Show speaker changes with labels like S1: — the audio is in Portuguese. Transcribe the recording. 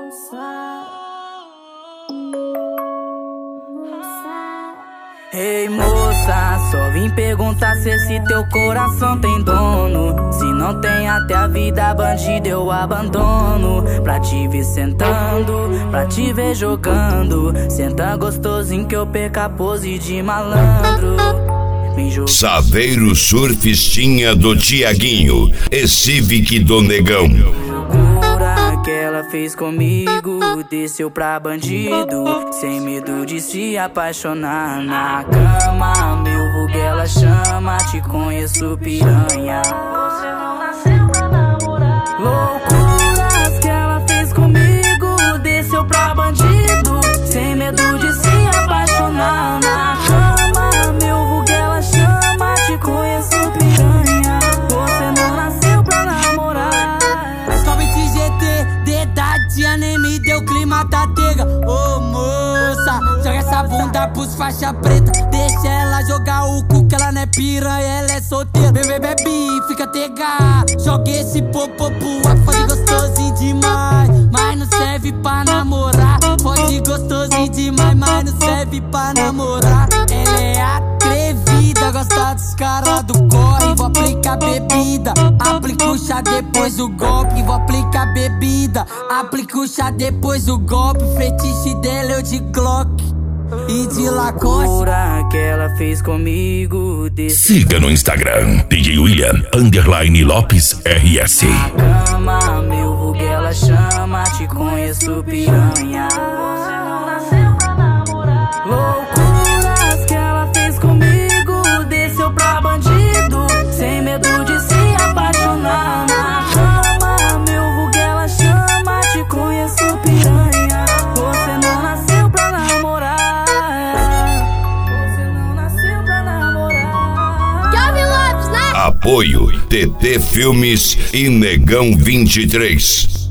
S1: Ei moça, só vim perguntar se esse teu coração tem dono. Se não tem, até a vida bandida eu abandono. Pra te ver sentando, pra te ver jogando. Senta gostosinho que eu perca a pose de malandro.
S2: Saveiro Surfistinha do Tiaguinho e Civic do Negão.
S1: Que ela fez comigo, desceu pra bandido, sem medo de se apaixonar na cama. Meu vulgo ela chama, te conheço piranha. Você não nasceu pra namorar. Loucuras que ela fez comigo, desceu pra bandido, sem medo de se apaixonar na cama. Meu vulgo ela chama, te conheço piranha. Você não nasceu pra namorar.
S3: Somente GT, dedadinha nem me deu clima da tega. Ô moça, joga essa bunda pros faixa preta. Deixa ela jogar o cu que ela não é piranha, ela é solteira. Bebê, bebe, fica tega. Joga esse popô pro ar, fode gostosinho demais. Mas não serve pra namorar. Fode gostosinho demais, mas não serve pra namorar. Ela é atrevida, gosta dos caras do corre. Vou aplicar bebida, aplica o chá depois do golpe. Vou aplicar bebida, aplica o chá depois do golpe. Fetiche dela eu de Glock e de Lacoste.
S1: Que ela fez comigo.
S2: Siga no Instagram DJ William_Lopes RS.
S1: Na cama, meu vulgo ela chama, te conheço piranha. Você não nasceu pra namorar. Loucuras que ela fez comigo, desceu pra bandido, sem medo de se apaixonar na cama. Meu vulgo ela chama, te conheço piranha. Você não nasceu pra namorar. Você não nasceu pra namorar.
S4: Calvin Lopes, né?
S2: Apoio TT Filmes e Negão 23.